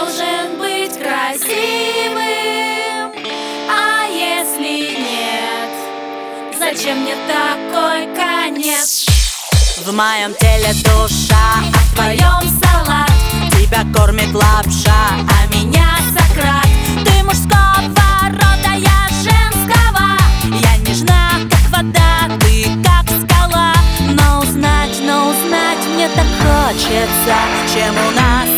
должен быть красивым. А если нет, зачем мне такой конец? В моем теле душа, А в твоем салат. тебя кормит лапша, А меня Сократ. ты мужского рода, я женского. Я нежна, как вода, ты как скала. Но узнать мне так хочется, чем у нас